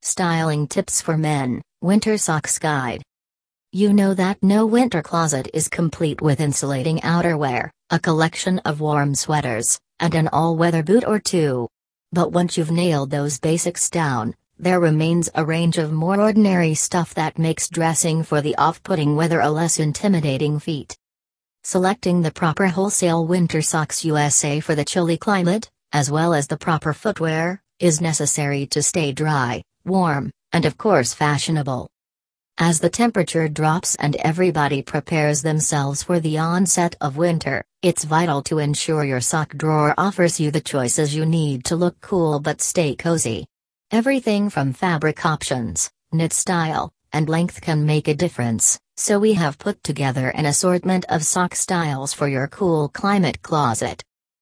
Styling tips for men, Winter Socks Guide. You know that no winter closet is complete with insulating outerwear, a collection of warm sweaters, and an all-weather boot or two. But once you've nailed those basics down, there remains a range of more ordinary stuff that makes dressing for the off-putting weather a less intimidating feat. Selecting the proper wholesale Winter Socks USA for the chilly climate, as well as the proper footwear, is necessary to stay dry, warm, and of course fashionable. As the temperature drops and everybody prepares themselves for the onset of winter, it's vital to ensure your sock drawer offers you the choices you need to look cool but stay cozy. Everything from fabric options, knit style, and length can make a difference, so we have put together an assortment of sock styles for your cool climate closet.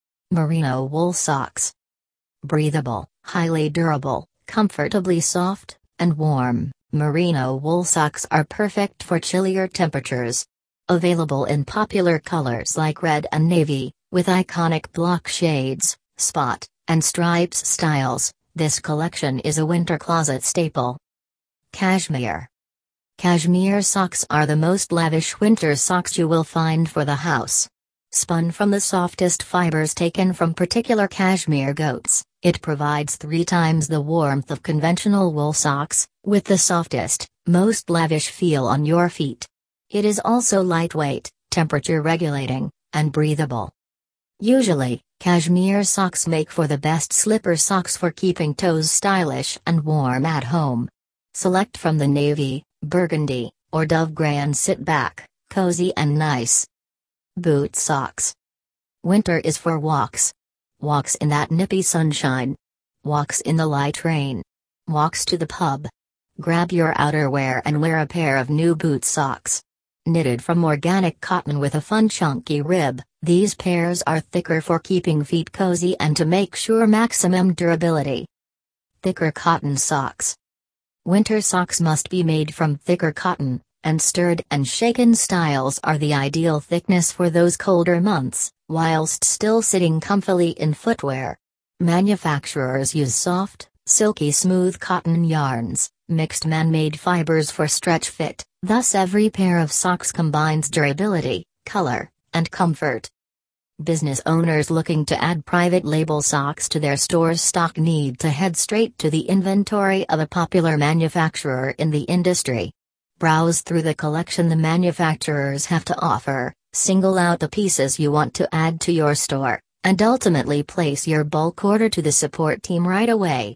Merino wool socks. Breathable, highly durable, comfortably soft, and warm, merino wool socks are perfect for chillier temperatures. Available in popular colors like red and navy, with iconic block shades, spot, and stripes styles, this collection is a winter closet staple. Cashmere. Cashmere socks are the most lavish winter socks you will find for the house. Spun from the softest fibers taken from particular cashmere goats, it provides 3 times the warmth of conventional wool socks, with the softest, most lavish feel on your feet. It is also lightweight, temperature regulating, and breathable. Usually, cashmere socks make for the best slipper socks for keeping toes stylish and warm at home. Select from the navy, burgundy, or dove gray and sit back, cozy and nice. Boot socks. Winter is for walks. Walks in that nippy sunshine. Walks in the light rain. Walks to the pub. Grab your outerwear and wear a pair of new boot socks. Knitted from organic cotton with a fun chunky rib, these pairs are thicker for keeping feet cozy and to make sure maximum durability. Thicker cotton socks. Winter socks must be made from thicker cotton, and stirred and shaken styles are the ideal thickness for those colder months, whilst still sitting comfily in footwear. Manufacturers use soft, silky smooth cotton yarns, mixed man-made fibers for stretch fit, thus every pair of socks combines durability, color, and comfort. Business owners looking to add private label socks to their store's stock need to head straight to the inventory of a popular manufacturer in the industry. Browse through the collection the manufacturers have to offer, single out the pieces you want to add to your store, and ultimately place your bulk order to the support team right away.